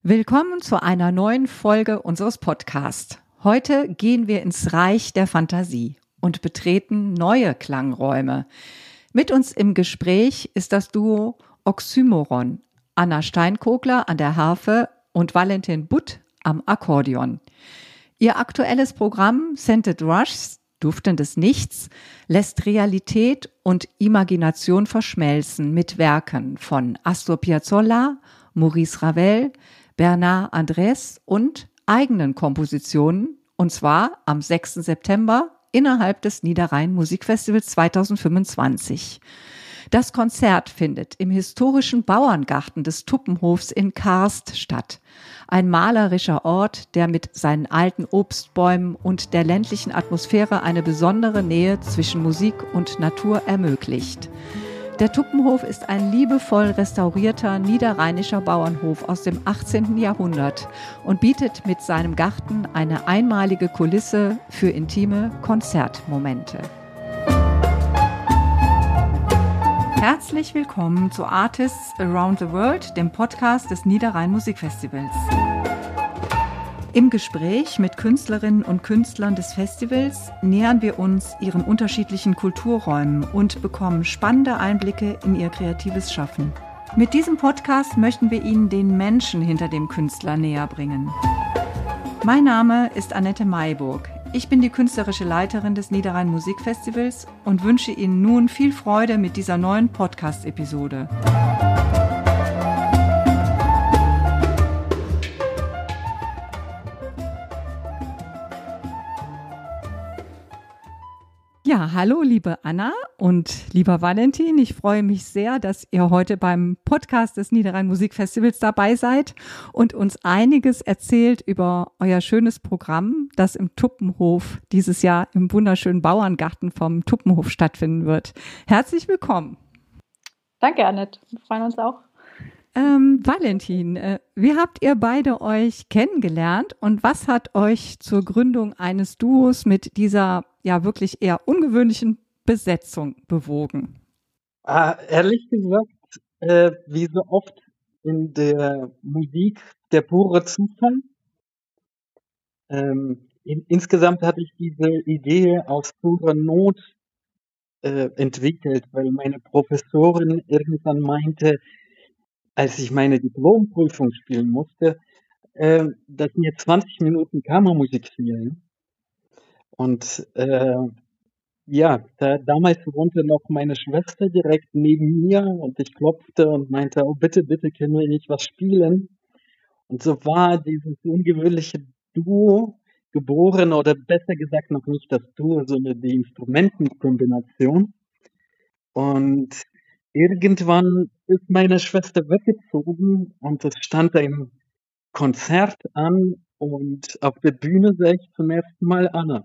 Willkommen zu einer neuen Folge unseres Podcasts. Heute gehen wir ins Reich der Fantasie und betreten neue Klangräume. Mit uns im Gespräch ist das Duo Oxymoron, Anna Steinkogler an der Harfe und Valentin Butt am Akkordeon. Ihr aktuelles Programm Scented Rush, duftendes Nichts, lässt Realität und Imagination verschmelzen mit Werken von Astor Piazzolla, Maurice Ravel, Bernard Andrés und eigenen Kompositionen, und zwar am 6. September innerhalb des Niederrhein Musikfestivals 2025. Das Konzert findet im historischen Bauerngarten des Tuppenhofs in Karst statt. Ein malerischer Ort, der mit seinen alten Obstbäumen und der ländlichen Atmosphäre eine besondere Nähe zwischen Musik und Natur ermöglicht. Der Tuppenhof ist ein liebevoll restaurierter niederrheinischer Bauernhof aus dem 18. Jahrhundert und bietet mit seinem Garten eine einmalige Kulisse für intime Konzertmomente. Herzlich willkommen zu Artists Around the World, dem Podcast des Niederrhein Musikfestivals. Im Gespräch mit Künstlerinnen und Künstlern des Festivals nähern wir uns ihren unterschiedlichen Kulturräumen und bekommen spannende Einblicke in ihr kreatives Schaffen. Mit diesem Podcast möchten wir Ihnen den Menschen hinter dem Künstler näher bringen. Mein Name ist Annette Mayburg. Ich bin die künstlerische Leiterin des Niederrhein Musikfestivals und wünsche Ihnen nun viel Freude mit dieser neuen Podcast-Episode. Ja, hallo liebe Anna und lieber Valentin. Ich freue mich sehr, dass ihr heute beim Podcast des Niederrhein Musikfestivals dabei seid und uns einiges erzählt über euer schönes Programm, das im Tuppenhof dieses Jahr im wunderschönen Bauerngarten vom Tuppenhof stattfinden wird. Herzlich willkommen. Danke, Annette. Wir freuen uns auch. Valentin, wie habt ihr beide euch kennengelernt und was hat euch zur Gründung eines Duos mit dieser ja wirklich eher ungewöhnlichen Besetzung bewogen? Ehrlich gesagt, wie so oft in der Musik, der pure Zufall. Insgesamt hatte ich diese Idee aus purer Not entwickelt, weil meine Professorin irgendwann meinte, als ich meine Diplomprüfung spielen musste, dass mir 20 Minuten Kammermusik fehlen. Und damals wohnte noch meine Schwester direkt neben mir und ich klopfte und meinte, oh bitte, bitte, können wir nicht was spielen? Und so war dieses ungewöhnliche Duo geboren, oder besser gesagt noch nicht das Duo, sondern die Instrumentenkombination. Und irgendwann ist meine Schwester weggezogen und es stand ein Konzert an und auf der Bühne sah ich zum ersten Mal Anna.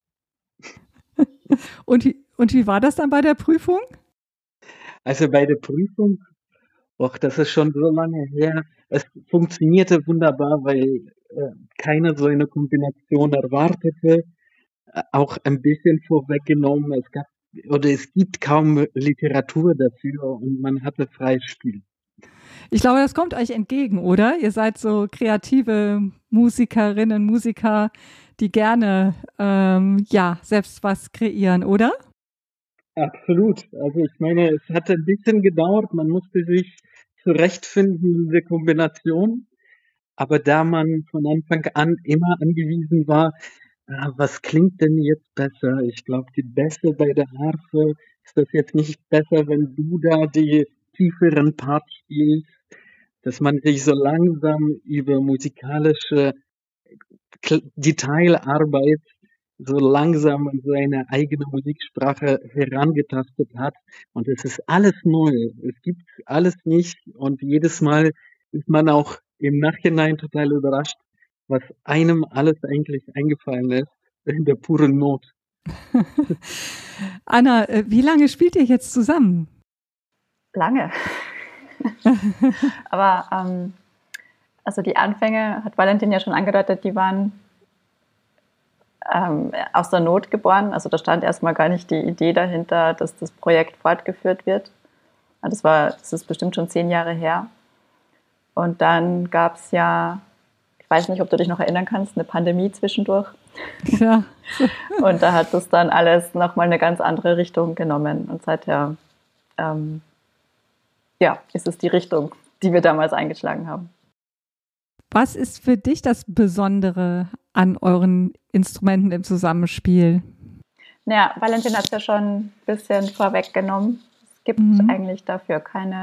Und wie war das dann bei der Prüfung? Also bei der Prüfung, das ist schon so lange her, es funktionierte wunderbar, weil keiner so eine Kombination erwartete, auch ein bisschen vorweggenommen, es gibt kaum Literatur dafür und man hatte freies Spiel. Ich glaube, das kommt euch entgegen, oder? Ihr seid so kreative Musikerinnen, Musiker, die gerne selbst was kreieren, oder? Absolut. Also ich meine, es hat ein bisschen gedauert, man musste sich zurechtfinden in der Kombination, aber da man von Anfang an immer angewiesen war, was klingt denn jetzt besser? Ich glaube, die Bässe bei der Harfe, ist das jetzt nicht besser, wenn du da die tieferen Parts spielst, dass man sich so langsam über musikalische Detailarbeit so langsam an seine eigene Musiksprache herangetastet hat. Und es ist alles neu. Es gibt alles nicht. Und jedes Mal ist man auch im Nachhinein total überrascht, was einem alles eigentlich eingefallen ist in der puren Not. Anna, wie lange spielt ihr jetzt zusammen? Lange. Aber also die Anfänge, hat Valentin ja schon angedeutet, die waren aus der Not geboren. Also da stand erstmal gar nicht die Idee dahinter, dass das Projekt fortgeführt wird. Das ist bestimmt schon 10 Jahre her. Und dann gab es ja, ich weiß nicht, ob du dich noch erinnern kannst, eine Pandemie zwischendurch. Ja. Und da hat es dann alles nochmal eine ganz andere Richtung genommen. Und seither ist es die Richtung, die wir damals eingeschlagen haben. Was ist für dich das Besondere an euren Instrumenten im Zusammenspiel? Naja, Valentin hat es ja schon ein bisschen vorweggenommen. Es gibt eigentlich dafür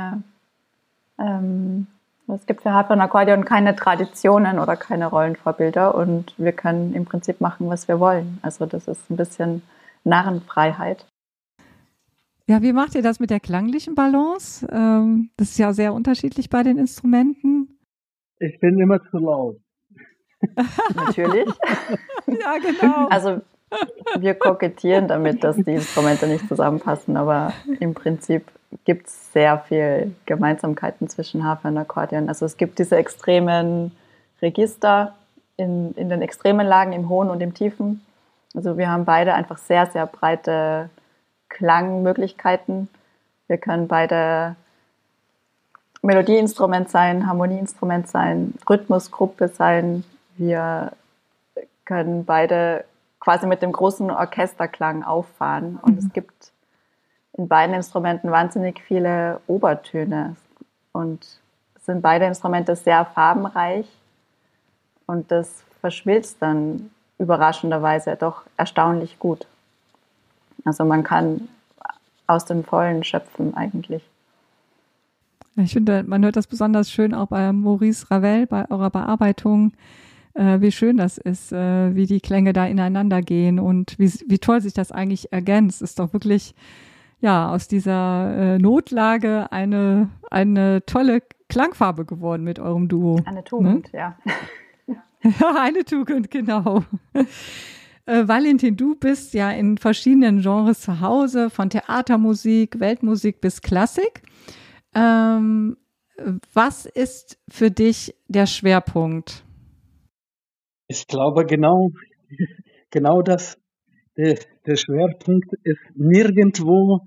es gibt für Harfe und Akkordeon keine Traditionen oder keine Rollenvorbilder und wir können im Prinzip machen, was wir wollen. Also das ist ein bisschen Narrenfreiheit. Ja, wie macht ihr das mit der klanglichen Balance? Das ist ja sehr unterschiedlich bei den Instrumenten. Ich bin immer zu laut. Natürlich. Ja, genau. Also wir kokettieren damit, dass die Instrumente nicht zusammenpassen, aber im Prinzip gibt es sehr viel Gemeinsamkeiten zwischen Harfe und Akkordeon. Also es gibt diese extremen Register in den extremen Lagen, im Hohen und im Tiefen. Also wir haben beide einfach sehr, sehr breite Klangmöglichkeiten. Wir können beide Melodieinstrument sein, Harmonieinstrument sein, Rhythmusgruppe sein. Wir können beide quasi mit dem großen Orchesterklang auffahren. Und es gibt in beiden Instrumenten wahnsinnig viele Obertöne. Und es sind beide Instrumente sehr farbenreich. Und das verschmilzt dann überraschenderweise doch erstaunlich gut. Also man kann aus dem Vollen schöpfen eigentlich. Ich finde, man hört das besonders schön auch bei Maurice Ravel, bei eurer Bearbeitung, wie schön das ist, wie die Klänge da ineinander gehen und wie toll sich das eigentlich ergänzt. Ist doch wirklich, ja, aus dieser Notlage eine tolle Klangfarbe geworden mit eurem Duo. Eine Tugend, ne? Ja. Ja, eine Tugend, genau. Valentin, du bist ja in verschiedenen Genres zu Hause, von Theatermusik, Weltmusik bis Klassik. Was ist für dich der Schwerpunkt? Ich glaube genau das. Der Schwerpunkt ist nirgendwo,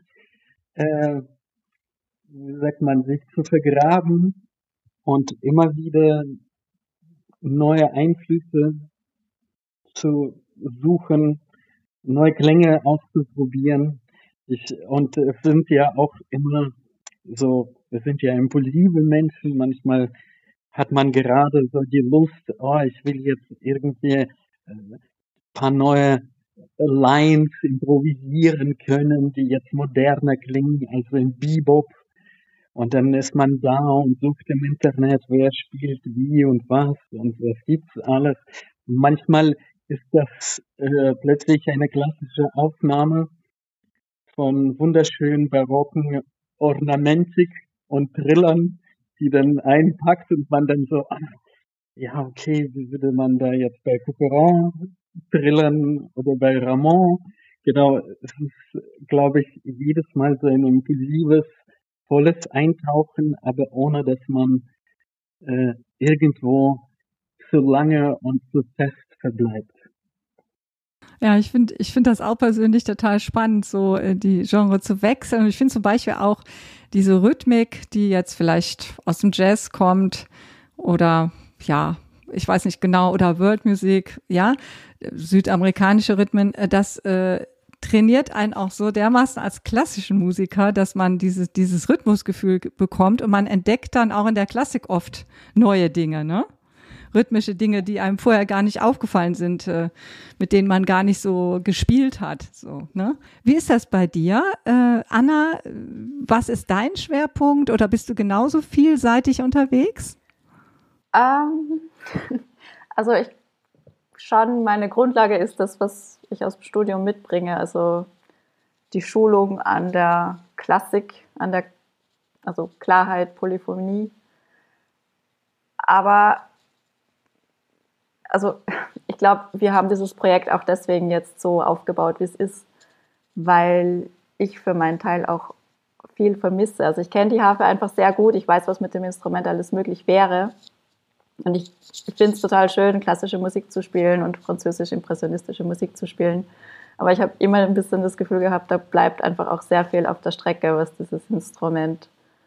wie sagt man, sich zu vergraben und immer wieder neue Einflüsse zu suchen, neue Klänge auszuprobieren. Und es sind ja auch immer so, wir sind ja impulsive Menschen, manchmal hat man gerade so die Lust, ich will jetzt irgendwie paar neue Lines improvisieren können, die jetzt moderner klingen als im Bebop. Und dann ist man da und sucht im Internet, wer spielt wie und was gibt's alles. Manchmal ist das plötzlich eine klassische Aufnahme von wunderschönen barocken Ornamentik und Trillern, die dann einpackt und man dann so, ja, okay, wie würde man da jetzt bei Couperin trillern oder bei Rameau? Genau, es ist, glaube ich, jedes Mal so ein impulsives, volles Eintauchen, aber ohne, dass man irgendwo zu lange und zu fest verbleibt. Ja, ich finde das auch persönlich total spannend, so die Genre zu wechseln. Und ich finde zum Beispiel auch diese Rhythmik, die jetzt vielleicht aus dem Jazz kommt oder ja, ich weiß nicht genau, oder World Music, ja, südamerikanische Rhythmen, das trainiert einen auch so dermaßen als klassischen Musiker, dass man dieses Rhythmusgefühl bekommt und man entdeckt dann auch in der Klassik oft neue Dinge, ne? Rhythmische Dinge, die einem vorher gar nicht aufgefallen sind, mit denen man gar nicht so gespielt hat. So, ne? Wie ist das bei dir, Anna? Was ist dein Schwerpunkt oder bist du genauso vielseitig unterwegs? Also meine Grundlage ist das, was ich aus dem Studium mitbringe. Also die Schulung an der Klassik, also Klarheit, Polyphonie. Aber also ich glaube, wir haben dieses Projekt auch deswegen jetzt so aufgebaut, wie es ist, weil ich für meinen Teil auch viel vermisse. Also ich kenne die Harfe einfach sehr gut. Ich weiß, was mit dem Instrument alles möglich wäre. Und ich finde es total schön, klassische Musik zu spielen und französisch-impressionistische Musik zu spielen. Aber ich habe immer ein bisschen das Gefühl gehabt, da bleibt einfach auch sehr viel auf der Strecke, was dieses Instrument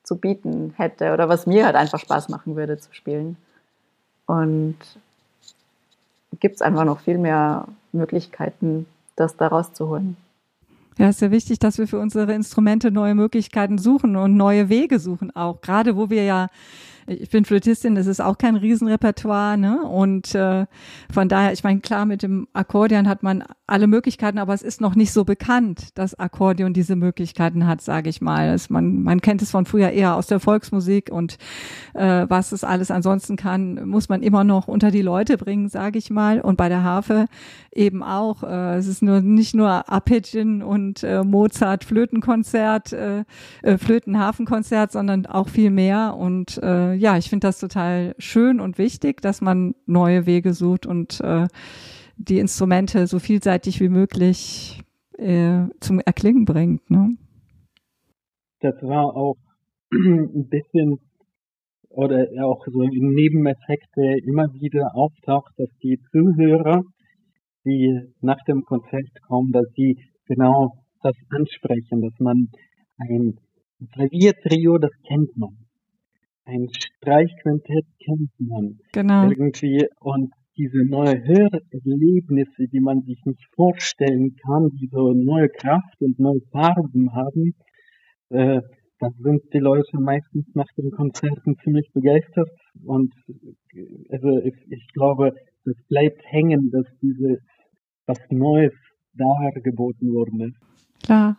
zu bieten hätte oder was mir halt einfach Spaß machen würde zu spielen. Und gibt es einfach noch viel mehr Möglichkeiten, das da rauszuholen. Ja, ist ja wichtig, dass wir für unsere Instrumente neue Möglichkeiten suchen und neue Wege suchen auch. Gerade wo wir ja, ich bin Flötistin, das ist auch kein Riesenrepertoire, ne? Und von daher, ich meine, klar, mit dem Akkordeon hat man alle Möglichkeiten, aber es ist noch nicht so bekannt, dass Akkordeon diese Möglichkeiten hat, sage ich mal. Man kennt es von früher eher aus der Volksmusik und was es alles ansonsten kann, muss man immer noch unter die Leute bringen, sage ich mal. Und bei der Harfe eben auch. Es ist nicht nur Arpeggien und Mozart Flötenkonzert, Flöten-Hafenkonzert, sondern auch viel mehr. Und ja, ich finde das total schön und wichtig, dass man neue Wege sucht und die Instrumente so vielseitig wie möglich zum Erklingen bringt. Ne? Das war auch ein bisschen oder auch so ein Nebeneffekt, der immer wieder auftaucht, dass die Zuhörer, die nach dem Konzert kommen, dass sie genau das ansprechen, dass man ein Klaviertrio, das kennt man. Ein Streichquintett kennt man Genau. irgendwie und diese neue Hörerlebnisse, die man sich nicht vorstellen kann, die so neue Kraft und neue Farben haben, da sind die Leute meistens nach den Konzerten ziemlich begeistert und also ich glaube, das bleibt hängen, dass was Neues dargeboten wurde. Klar.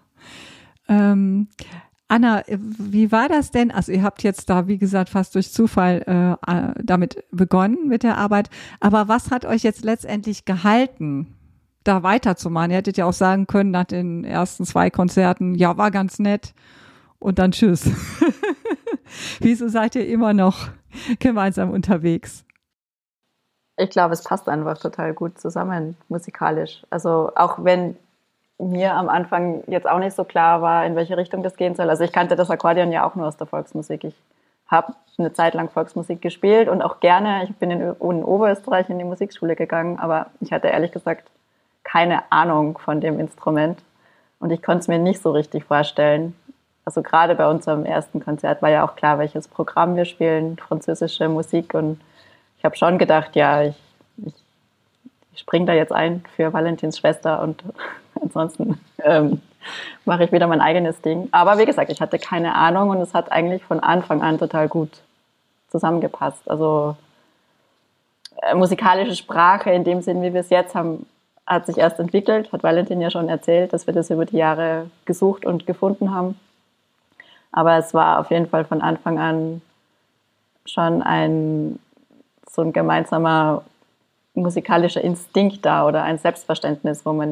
Anna, wie war das denn? Also ihr habt jetzt da, wie gesagt, fast durch Zufall damit begonnen mit der Arbeit. Aber was hat euch jetzt letztendlich gehalten, da weiterzumachen? Ihr hättet ja auch sagen können nach den ersten 2 Konzerten, ja, war ganz nett und dann tschüss. Wieso seid ihr immer noch gemeinsam unterwegs? Ich glaube, es passt einfach total gut zusammen, musikalisch. Also auch wenn mir am Anfang jetzt auch nicht so klar war, in welche Richtung das gehen soll. Also ich kannte das Akkordeon ja auch nur aus der Volksmusik. Ich habe eine Zeit lang Volksmusik gespielt und auch gerne. Ich bin in Oberösterreich in die Musikschule gegangen, aber ich hatte ehrlich gesagt keine Ahnung von dem Instrument und ich konnte es mir nicht so richtig vorstellen. Also gerade bei unserem ersten Konzert war ja auch klar, welches Programm wir spielen, französische Musik, und ich habe schon gedacht, ja, ich springe da jetzt ein für Valentins Schwester und ansonsten mache ich wieder mein eigenes Ding. Aber wie gesagt, ich hatte keine Ahnung und es hat eigentlich von Anfang an total gut zusammengepasst. Also musikalische Sprache in dem Sinn, wie wir es jetzt haben, hat sich erst entwickelt, hat Valentin ja schon erzählt, dass wir das über die Jahre gesucht und gefunden haben. Aber es war auf jeden Fall von Anfang an schon so ein gemeinsamer musikalischer Instinkt da oder ein Selbstverständnis, wo man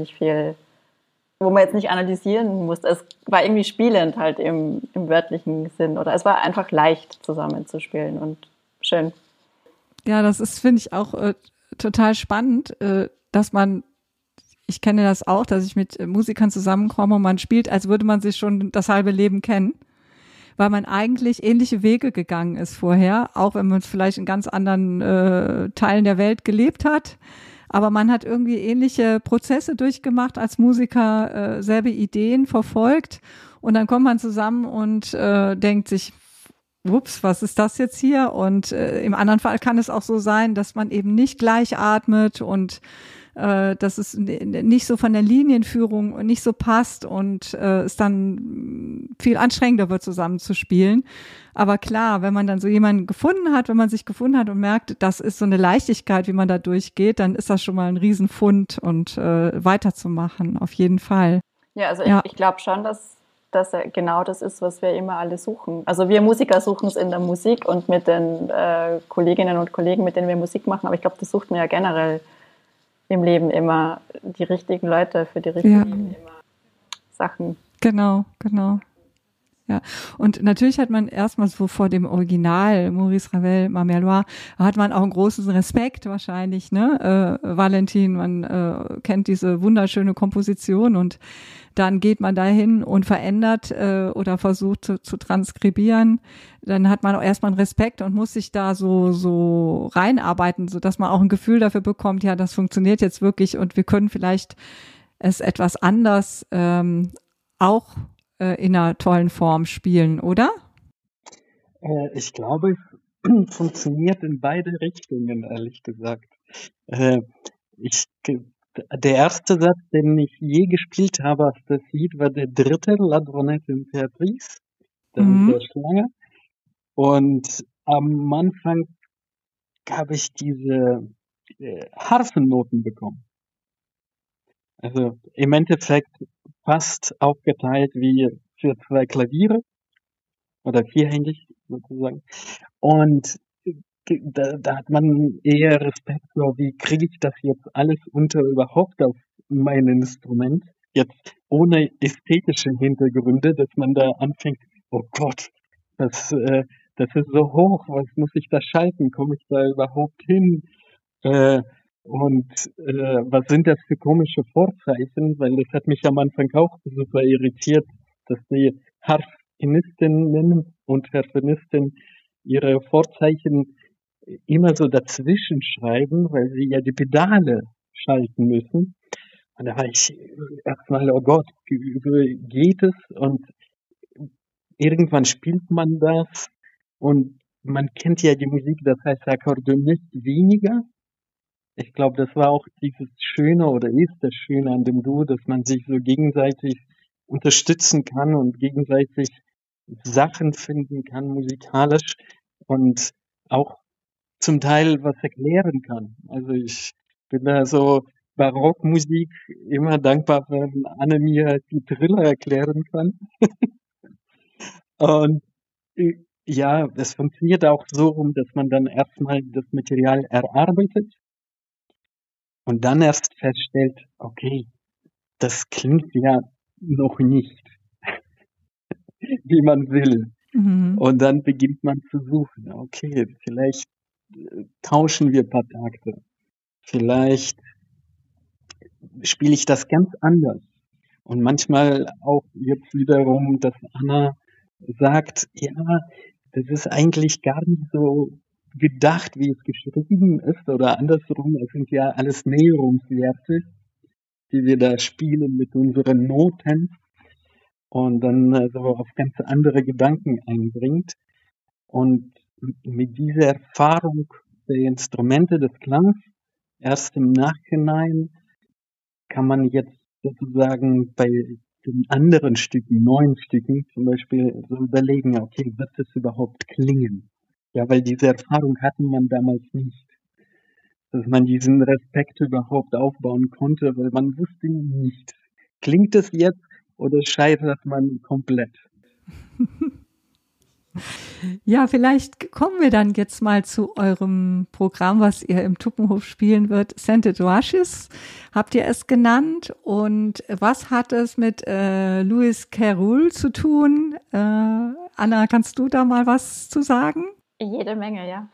jetzt nicht analysieren musste. Es war irgendwie spielend halt im wörtlichen Sinn, oder es war einfach leicht zusammenzuspielen und schön. Ja, das ist, finde ich, auch total spannend, dass ich kenne das auch, dass ich mit Musikern zusammenkomme und man spielt, als würde man sich schon das halbe Leben kennen, weil man eigentlich ähnliche Wege gegangen ist vorher, auch wenn man vielleicht in ganz anderen Teilen der Welt gelebt hat. Aber man hat irgendwie ähnliche Prozesse durchgemacht als Musiker, selbe Ideen verfolgt. Und dann kommt man zusammen und denkt sich, ups, was ist das jetzt hier? Und im anderen Fall kann es auch so sein, dass man eben nicht gleich atmet und dass es nicht so von der Linienführung nicht so passt und es dann viel anstrengender wird, zusammen zu spielen. Aber klar, wenn man dann so jemanden gefunden hat, wenn man sich gefunden hat und merkt, das ist so eine Leichtigkeit, wie man da durchgeht, dann ist das schon mal ein Riesenfund und weiterzumachen, auf jeden Fall. Ja, also ich glaube schon, dass genau das ist, was wir immer alle suchen. Also wir Musiker suchen es in der Musik und mit den Kolleginnen und Kollegen, mit denen wir Musik machen, aber ich glaube, das sucht man ja generell im Leben immer, die richtigen Leute für die richtigen Sachen. Genau. Ja, und natürlich hat man erstmal so vor dem Original Maurice Ravel, Ma Mère Loire, hat man auch einen großen Respekt wahrscheinlich, ne? Valentin, man kennt diese wunderschöne Komposition und dann geht man dahin und verändert oder versucht zu transkribieren. Dann hat man auch erstmal einen Respekt und muss sich da so reinarbeiten, so dass man auch ein Gefühl dafür bekommt, ja, das funktioniert jetzt wirklich und wir können vielleicht es etwas anders auch in einer tollen Form spielen, oder? Ich glaube, es funktioniert in beide Richtungen, ehrlich gesagt. Äh, ich, der erste Satz, den ich je gespielt habe auf das Lied, war der dritte, La Dronette Impératrice, das ist der Mhm. Schlange. Und am Anfang habe ich diese Harfennoten bekommen. Also im Endeffekt fast aufgeteilt wie für 2 Klaviere oder vierhändig sozusagen. Und da hat man eher Respekt vor, wie kriege ich das jetzt alles unter überhaupt auf mein Instrument? Jetzt ohne ästhetische Hintergründe, dass man da anfängt, oh Gott, das, äh, das ist so hoch, was muss ich da schalten? Komme ich da überhaupt hin? Äh, was sind das für komische Vorzeichen? Weil das hat mich am Anfang auch super irritiert, dass die Harfenistinnen und Harfenisten ihre Vorzeichen immer so dazwischen schreiben, weil sie ja die Pedale schalten müssen. Und da war ich erstmal, oh Gott, geht es? Und irgendwann spielt man das und man kennt ja die Musik, das heißt Akkordeonist weniger. Ich glaube, das war auch dieses Schöne oder ist das Schöne an dem Duo, dass man sich so gegenseitig unterstützen kann und gegenseitig Sachen finden kann musikalisch und auch zum Teil was erklären kann. Also ich bin da so Barockmusik immer dankbar, wenn Anne mir die Triller erklären kann. Und ja, es funktioniert auch so rum, dass man dann erstmal das Material erarbeitet und dann erst feststellt, okay, das klingt ja noch nicht, wie man will. Mhm. Und dann beginnt man zu suchen. Okay, vielleicht tauschen wir ein paar Takte. Vielleicht spiele ich das ganz anders. Und manchmal auch jetzt wiederum, dass Anna sagt, ja, das ist eigentlich gar nicht so gedacht, wie es geschrieben ist, oder andersrum, es sind ja alles Näherungswerte, die wir da spielen mit unseren Noten und dann so auf ganz andere Gedanken einbringt. Und mit dieser Erfahrung der Instrumente des Klangs, erst im Nachhinein kann man jetzt sozusagen bei den anderen Stücken, neuen Stücken zum Beispiel, so überlegen, okay, wird es überhaupt klingen? Ja, weil diese Erfahrung hatte man damals nicht, dass man diesen Respekt überhaupt aufbauen konnte, weil man wusste nicht, klingt es jetzt oder scheitert man komplett? Ja, vielleicht kommen wir dann jetzt mal zu eurem Programm, was ihr im Tuppenhof spielen wird. Scented Rushes habt ihr es genannt. Und was hat es mit Lewis Carroll zu tun? Anna, kannst du da mal was zu sagen? Jede Menge, ja.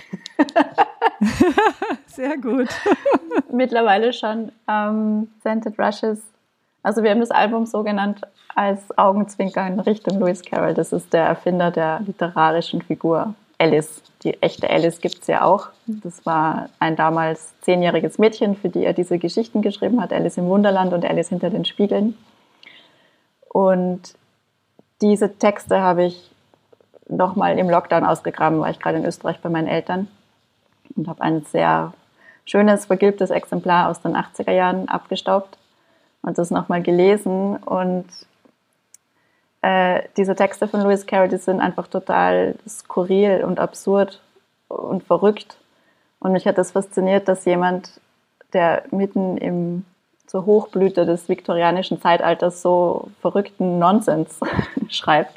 Sehr gut. Mittlerweile schon. Scented Rushes. Also wir haben das Album so genannt als Augenzwinkern Richtung Lewis Carroll. Das ist der Erfinder der literarischen Figur Alice. Die echte Alice gibt es ja auch. Das war ein damals 10-jähriges Mädchen, für die er diese Geschichten geschrieben hat. Alice im Wunderland und Alice hinter den Spiegeln. Und diese Texte habe ich nochmal im Lockdown ausgegraben, war ich gerade in Österreich bei meinen Eltern und habe ein sehr schönes, vergilbtes Exemplar aus den 80er Jahren abgestaubt und das nochmal gelesen. Und diese Texte von Lewis Carroll, die sind einfach total skurril und absurd und verrückt. Und mich hat das fasziniert, dass jemand, der mitten zur Hochblüte des viktorianischen Zeitalters so verrückten Nonsens schreibt.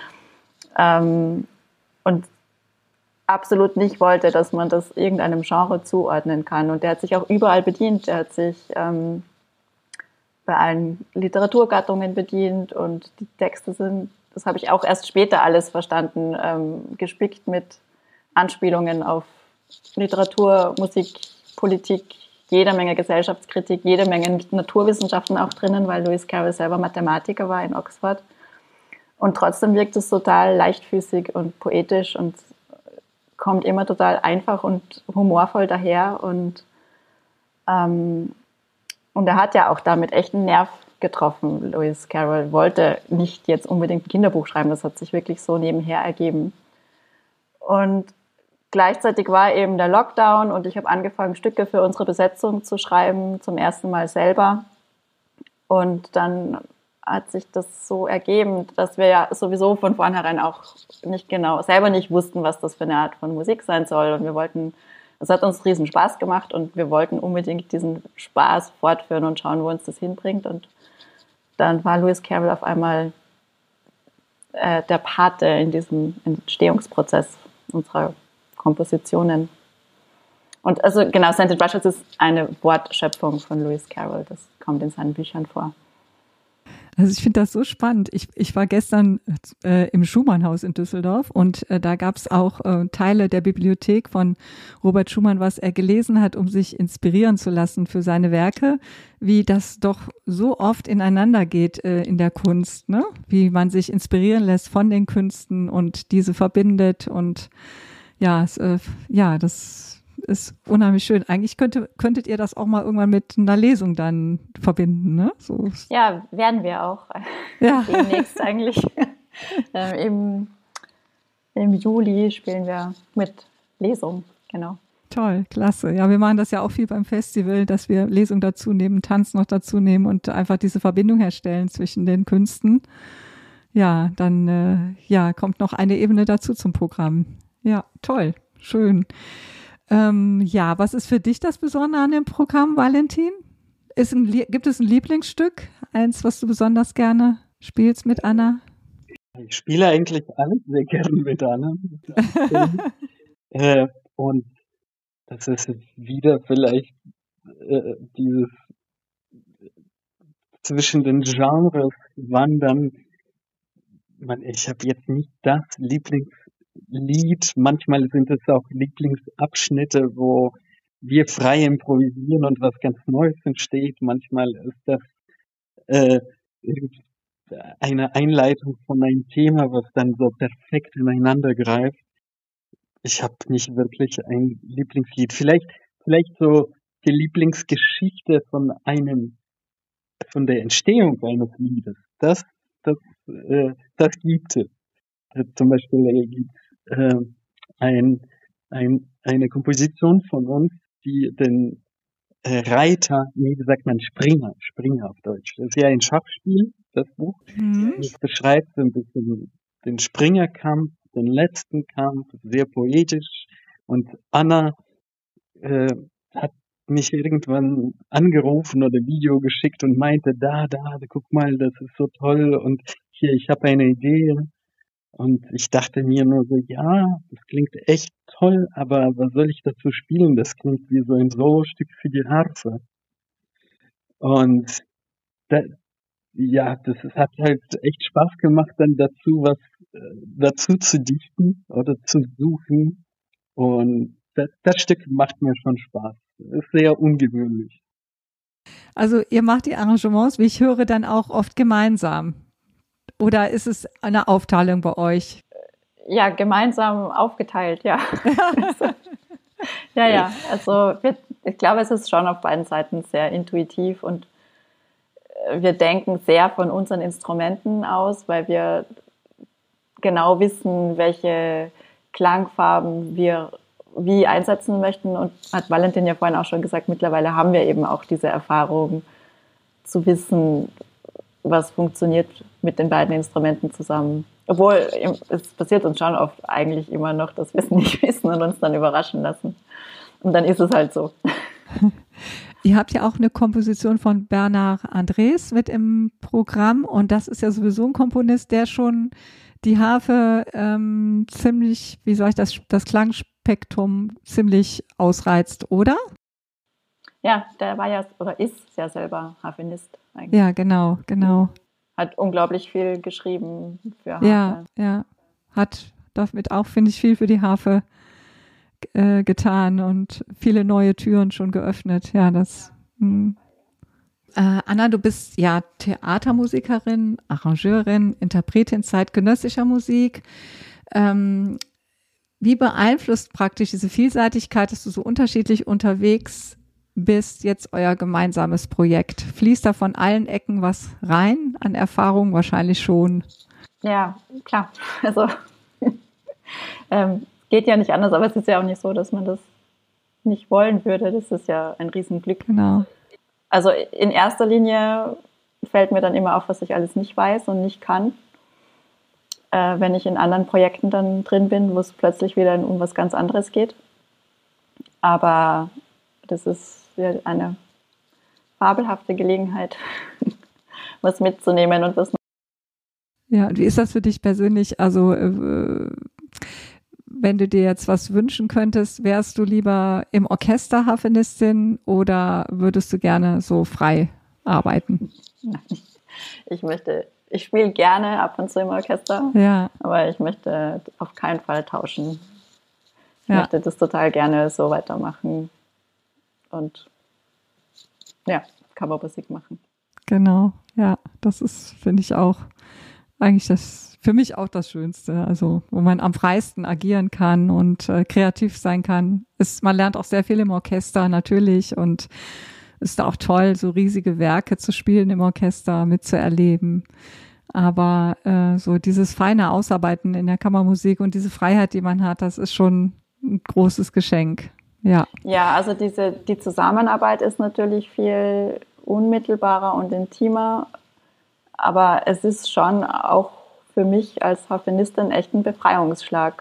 Und absolut nicht wollte, dass man das irgendeinem Genre zuordnen kann. Und der hat sich auch überall bedient. Der hat sich bei allen Literaturgattungen bedient und die Texte sind, das habe ich auch erst später alles verstanden, gespickt mit Anspielungen auf Literatur, Musik, Politik, jede Menge Gesellschaftskritik, jede Menge Naturwissenschaften auch drinnen, weil Lewis Carroll selber Mathematiker war in Oxford. Und trotzdem wirkt es total leichtfüßig und poetisch und kommt immer total einfach und humorvoll daher. Und er hat ja auch damit echt einen Nerv getroffen. Lewis Carroll wollte nicht jetzt unbedingt ein Kinderbuch schreiben, das hat sich wirklich so nebenher ergeben. Und gleichzeitig war eben der Lockdown und ich habe angefangen, Stücke für unsere Besetzung zu schreiben, zum ersten Mal selber. Und dann hat sich das so ergeben, dass wir ja sowieso von vornherein auch selber nicht wussten, was das für eine Art von Musik sein soll. Und es hat uns riesen Spaß gemacht und wir wollten unbedingt diesen Spaß fortführen und schauen, wo uns das hinbringt. Und dann war Lewis Carroll auf einmal der Pate in diesem Entstehungsprozess unserer Kompositionen. Und also genau, Scented Brushes ist eine Wortschöpfung von Lewis Carroll. Das kommt in seinen Büchern vor. Also ich finde das so spannend. Ich war gestern im Schumann-Haus in Düsseldorf und da gab es auch Teile der Bibliothek von Robert Schumann, was er gelesen hat, um sich inspirieren zu lassen für seine Werke, wie das doch so oft ineinander geht in der Kunst, ne? Wie man sich inspirieren lässt von den Künsten und diese verbindet und das ist unheimlich schön. Eigentlich könntet ihr das auch mal irgendwann mit einer Lesung dann verbinden, ne? So. Ja, werden wir auch. Ja. Demnächst eigentlich. Im Juli spielen wir mit Lesung, genau. Toll, klasse. Ja, wir machen das ja auch viel beim Festival, dass wir Lesung dazu nehmen, Tanz noch dazu nehmen und einfach diese Verbindung herstellen zwischen den Künsten. Ja, dann kommt noch eine Ebene dazu zum Programm. Ja, toll, schön. Was ist für dich das Besondere an dem Programm, Valentin? Gibt es ein Lieblingsstück, eins, was du besonders gerne spielst mit Anna? Ich spiele eigentlich alles sehr gerne mit Anna. Und das ist wieder vielleicht dieses zwischen den Genres wandern. Ich habe jetzt nicht das Lieblingslied. Manchmal sind es auch Lieblingsabschnitte, wo wir frei improvisieren und was ganz Neues entsteht. Manchmal ist das eine Einleitung von einem Thema, was dann so perfekt ineinander greift. Ich habe nicht wirklich ein Lieblingslied. Vielleicht so die Lieblingsgeschichte von der Entstehung eines Liedes. Das gibt es. Zum Beispiel gibt eine Komposition von uns, die den wie sagt man, Springer auf Deutsch. Das ist ja ein Schachspiel, das Buch. Das beschreibt so ein bisschen den Springerkampf, den letzten Kampf, sehr poetisch. Und Anna hat mich irgendwann angerufen oder Video geschickt und meinte, da, guck mal, das ist so toll und hier, ich habe eine Idee. Und ich dachte mir nur so, ja, das klingt echt toll, aber was soll ich dazu spielen? Das klingt wie so ein Solostück für die Harfe. Und das hat halt echt Spaß gemacht, dann dazu zu dichten oder zu suchen. Und das Stück macht mir schon Spaß. Ist sehr ungewöhnlich. Also ihr macht die Arrangements, wie ich höre, dann auch oft gemeinsam. Oder ist es eine Aufteilung bei euch? Ja, gemeinsam aufgeteilt, ja. Ja. Also ich glaube, es ist schon auf beiden Seiten sehr intuitiv und wir denken sehr von unseren Instrumenten aus, weil wir genau wissen, welche Klangfarben wir wie einsetzen möchten. Und hat Valentin ja vorhin auch schon gesagt, mittlerweile haben wir eben auch diese Erfahrung zu wissen, was funktioniert mit den beiden Instrumenten zusammen. Obwohl, es passiert uns schon oft eigentlich immer noch, dass wir es nicht wissen und uns dann überraschen lassen. Und dann ist es halt so. Ihr habt ja auch eine Komposition von Bernard Andrés mit im Programm und das ist ja sowieso ein Komponist, der schon die Harfe ziemlich, das Klangspektrum ziemlich ausreizt, oder? Ja, der war ja oder ist ja selber Harfenist eigentlich. Ja, genau. Hat unglaublich viel geschrieben für Harfe. Ja. Hat damit auch, finde ich, viel für die Harfe getan und viele neue Türen schon geöffnet. Ja, Anna, du bist ja Theatermusikerin, Arrangeurin, Interpretin zeitgenössischer Musik. Wie beeinflusst praktisch diese Vielseitigkeit, dass du so unterschiedlich unterwegs bist, jetzt euer gemeinsames Projekt? Fließt da von allen Ecken was rein an Erfahrung? Wahrscheinlich schon. Ja, klar. Also geht ja nicht anders, aber es ist ja auch nicht so, dass man das nicht wollen würde. Das ist ja ein Riesenglück. Genau. Also in erster Linie fällt mir dann immer auf, was ich alles nicht weiß und nicht kann. Wenn ich in anderen Projekten dann drin bin, wo es plötzlich wieder um was ganz anderes geht. Aber das ist eine fabelhafte Gelegenheit, was mitzunehmen und was. Ja, und wie ist das für dich persönlich? Also wenn du dir jetzt was wünschen könntest, wärst du lieber im Orchester Harfenistin oder würdest du gerne so frei arbeiten? Ich spiele gerne ab und zu im Orchester, ja. Aber ich möchte auf keinen Fall tauschen. Ich möchte das total gerne so weitermachen und ja, Kammermusik machen. Genau, ja, das ist, finde ich auch eigentlich für mich auch das Schönste, also wo man am freisten agieren kann und kreativ sein kann. Man lernt auch sehr viel im Orchester natürlich und ist auch toll, so riesige Werke zu spielen im Orchester, mitzuerleben. Aber so dieses feine Ausarbeiten in der Kammermusik und diese Freiheit, die man hat, das ist schon ein großes Geschenk. Ja, also die Zusammenarbeit ist natürlich viel unmittelbarer und intimer, aber es ist schon auch für mich als Harfenistin echt ein Befreiungsschlag,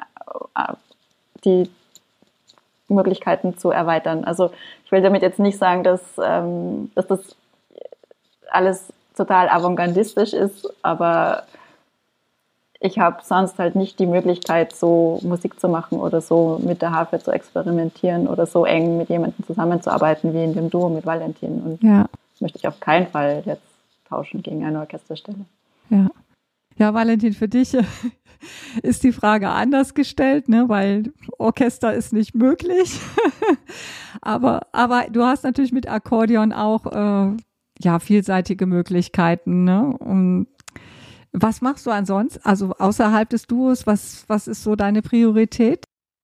die Möglichkeiten zu erweitern. Also ich will damit jetzt nicht sagen, dass das alles total avantgardistisch ist, aber ich habe sonst halt nicht die Möglichkeit, so Musik zu machen oder so mit der Harfe zu experimentieren oder so eng mit jemandem zusammenzuarbeiten wie in dem Duo mit Valentin. Und das möchte ich auf keinen Fall jetzt tauschen gegen eine Orchesterstelle. Ja, Valentin, für dich ist die Frage anders gestellt, ne, weil Orchester ist nicht möglich. aber du hast natürlich mit Akkordeon auch vielseitige Möglichkeiten, ne? Und was machst du ansonsten? Also außerhalb des Duos, was ist so deine Priorität?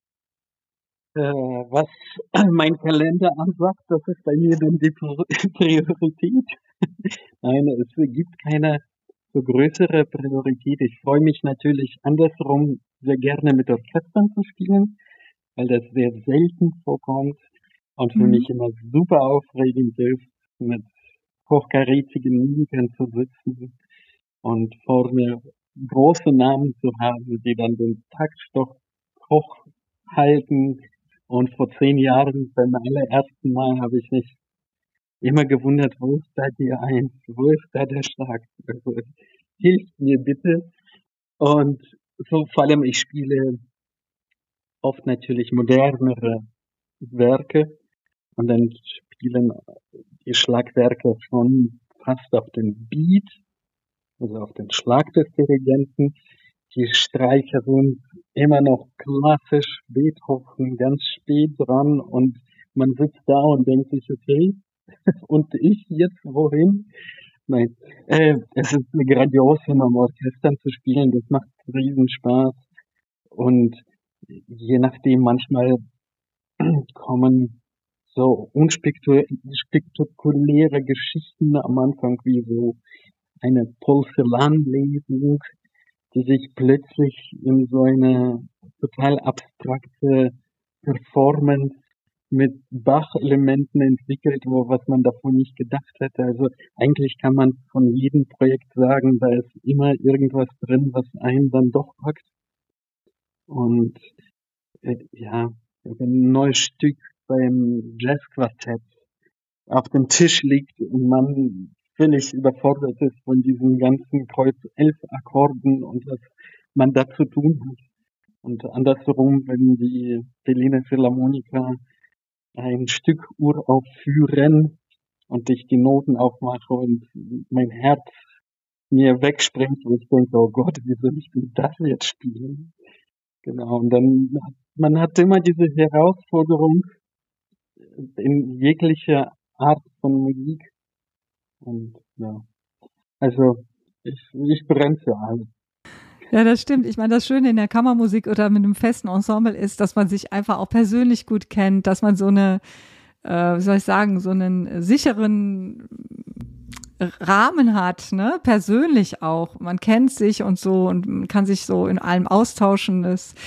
Was mein Kalender ansagt, das ist bei mir dann die Priorität. Nein, es gibt keine so größere Priorität. Ich freue mich natürlich andersrum sehr gerne mit Orchestern zu spielen, weil das sehr selten vorkommt und für mich immer super aufregend ist, mit hochkarätigen Musikern zu sitzen und vorne große Namen zu haben, die dann den Taktstock hochhalten. Und vor 10 Jahren, beim allerersten Mal, habe ich mich immer gewundert, wo ist da die Eins, wo ist da der Schlag? Also, hilft mir bitte. Und so vor allem, ich spiele oft natürlich modernere Werke und dann spielen die Schlagwerke schon fast auf den Beat, also auf den Schlag des Dirigenten. Die Streicher sind immer noch klassisch Beethoven, ganz spät dran und man sitzt da und denkt sich, okay, und ich jetzt wohin? Nein, es ist grandios, in einem Orchestern zu spielen, das macht riesen Spaß und je nachdem manchmal kommen so unspektakuläre Geschichten am Anfang, wie so eine Porzellanlesung, die sich plötzlich in so eine total abstrakte Performance mit Bach-Elementen entwickelt, was man davon nicht gedacht hätte. Also eigentlich kann man von jedem Projekt sagen, da ist immer irgendwas drin, was einen dann doch packt. Und wenn ein neues Stück beim Jazzquartett auf dem Tisch liegt und man völlig überfordert ist von diesen ganzen Kreuz 11 Akkorden und was man da zu tun hat. Und andersrum, wenn die Berliner Philharmoniker ein Stück uraufführen und ich die Noten aufmache und mein Herz mir wegspringt und ich denke, oh Gott, wie soll ich denn das jetzt spielen? Genau, und dann, man hat immer diese Herausforderung in jeglicher Art von Musik. Und ja, also ich brenne für alles. Ja, das stimmt. Ich meine, das Schöne in der Kammermusik oder mit einem festen Ensemble ist, dass man sich einfach auch persönlich gut kennt, dass man so eine, wie soll ich sagen, so einen sicheren Rahmen hat, ne, persönlich auch. Man kennt sich und so und man kann sich so in allem austauschen.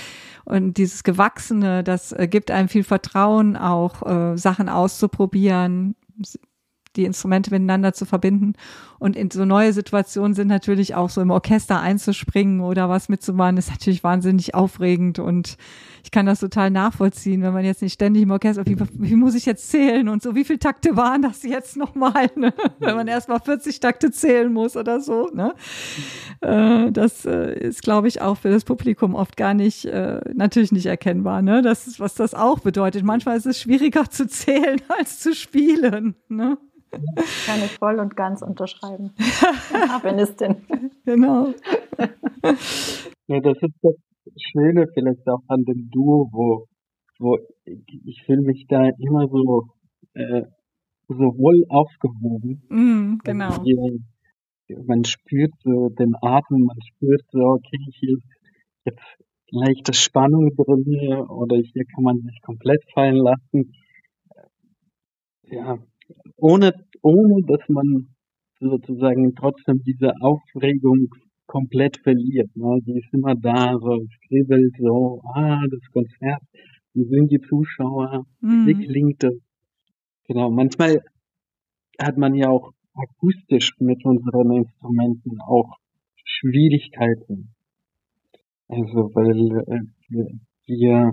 Und dieses Gewachsene, das gibt einem viel Vertrauen, auch Sachen auszuprobieren, die Instrumente miteinander zu verbinden. Und in so neue Situationen sind natürlich auch so im Orchester einzuspringen oder was mitzumachen, ist natürlich wahnsinnig aufregend. Und ich kann das total nachvollziehen, wenn man jetzt nicht ständig im Orchester, wie muss ich jetzt zählen und so, wie viele Takte waren das jetzt nochmal, ne? Wenn man erst mal 40 Takte zählen muss oder so, ne? Das ist, glaube ich, auch für das Publikum oft gar nicht, natürlich nicht erkennbar, ne? Das ist, was das auch bedeutet. Manchmal ist es schwieriger zu zählen als zu spielen, ne? Kann ich voll und ganz unterschreiben. Harfenistin. Genau. Ja, das ist das Schöne vielleicht auch an dem Duo, wo ich fühle mich da immer so wohl aufgehoben. Genau. Also man spürt so den Atem, man spürt so, okay, hier ist jetzt leichte Spannung drin oder hier kann man sich komplett fallen lassen. Ja, ohne dass man sozusagen trotzdem diese Aufregung komplett verliert. Ne? Die ist immer da, so es kribbelt so, das Konzert, wie sind die Zuschauer, wie klingt das? Genau, manchmal hat man ja auch akustisch mit unseren Instrumenten auch Schwierigkeiten. Also weil wir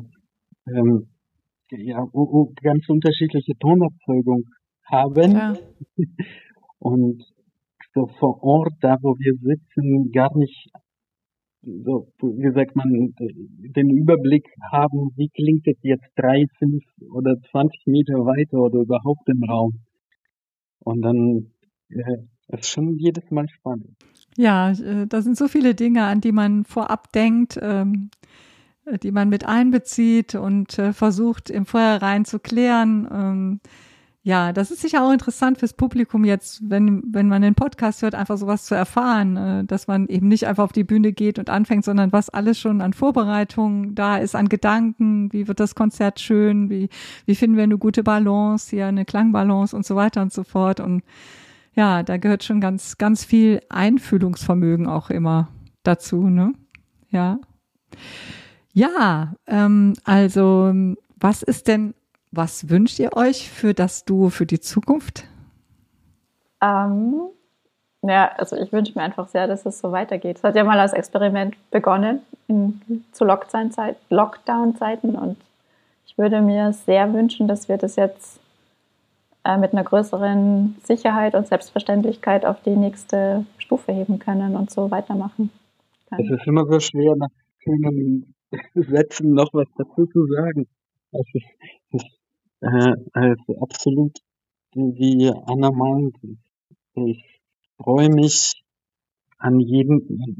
ganz unterschiedliche Tonerzeugung haben. Ja. Und so vor Ort, da wo wir sitzen, gar nicht so, wie sagt man, den Überblick haben, wie klingt es jetzt 3, 5 oder 20 Meter weiter oder überhaupt im Raum. Und dann ist schon jedes Mal spannend. Ja, da sind so viele Dinge, an die man vorab denkt, die man mit einbezieht und versucht im Vorhinein zu klären. Ja, das ist sicher auch interessant fürs Publikum jetzt, wenn man den Podcast hört, einfach sowas zu erfahren, dass man eben nicht einfach auf die Bühne geht und anfängt, sondern was alles schon an Vorbereitungen da ist, an Gedanken, wie wird das Konzert schön, wie finden wir eine gute Balance, hier eine Klangbalance und so weiter und so fort. Und ja, da gehört schon ganz, ganz viel Einfühlungsvermögen auch immer dazu, ne? Ja. Ja, also was wünscht ihr euch für das Duo für die Zukunft? Ja, also ich wünsche mir einfach sehr, dass es so weitergeht. Es hat ja mal als Experiment begonnen zu Lockdown-Zeiten und ich würde mir sehr wünschen, dass wir das jetzt mit einer größeren Sicherheit und Selbstverständlichkeit auf die nächste Stufe heben können und so weitermachen können. Es ist immer so schwer, nach schönen Sätzen noch was dazu zu sagen. Also absolut, wie Anna meint, ich freue mich an jede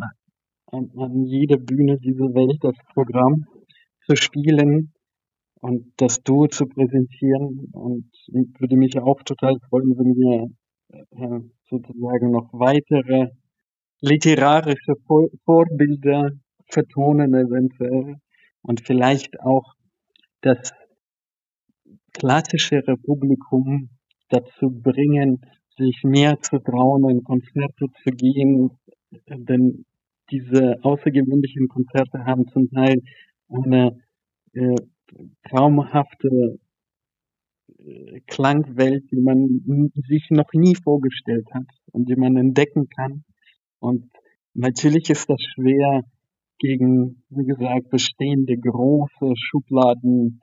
Bühne dieser Welt, das Programm zu spielen und das Duo zu präsentieren. Und ich würde mich auch total freuen, wenn wir sozusagen noch weitere literarische Vorbilder vertonen eventuell und vielleicht auch das klassischere Publikum dazu bringen, sich mehr zu trauen, in Konzerte zu gehen, denn diese außergewöhnlichen Konzerte haben zum Teil eine traumhafte Klangwelt, die man sich noch nie vorgestellt hat und die man entdecken kann. Und natürlich ist das schwer gegen, wie gesagt, bestehende große Schubladen,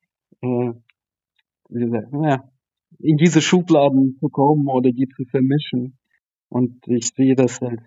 in diese Schubladen zu kommen oder die zu vermischen. Und ich sehe das als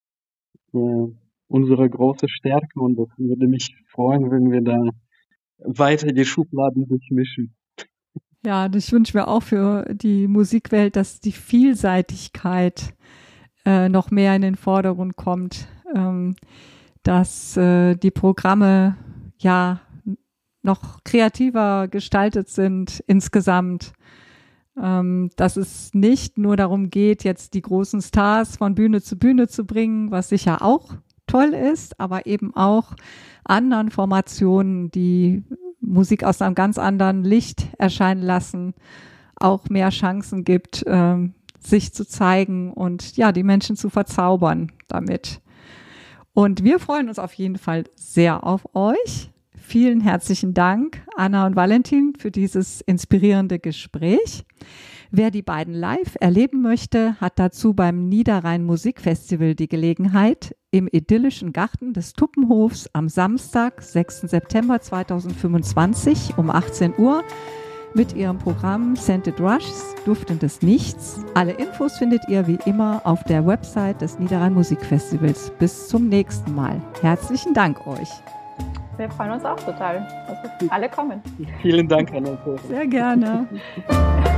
unsere große Stärke und das würde mich freuen, wenn wir da weiter die Schubladen durchmischen. Ja, ich wünsche mir auch für die Musikwelt, dass die Vielseitigkeit noch mehr in den Vordergrund kommt, dass die Programme ja noch kreativer gestaltet sind insgesamt, dass es nicht nur darum geht, jetzt die großen Stars von Bühne zu bringen, was sicher auch toll ist, aber eben auch anderen Formationen, die Musik aus einem ganz anderen Licht erscheinen lassen, auch mehr Chancen gibt, sich zu zeigen und ja, die Menschen zu verzaubern damit. Und wir freuen uns auf jeden Fall sehr auf euch. vielen herzlichen Dank, Anna und Valentin, für dieses inspirierende Gespräch. Wer die beiden live erleben möchte, hat dazu beim Niederrhein Musikfestival die Gelegenheit, im idyllischen Garten des Tuppenhofs am Samstag, 6. September 2025 um 18 Uhr mit ihrem Programm Scented Rushs, duftendes Nichts. Alle Infos findet ihr wie immer auf der Website des Niederrhein Musikfestivals. Bis zum nächsten Mal. Herzlichen Dank euch. Wir freuen uns auch total, dass alle kommen. Vielen Dank, Anna. Sehr gerne.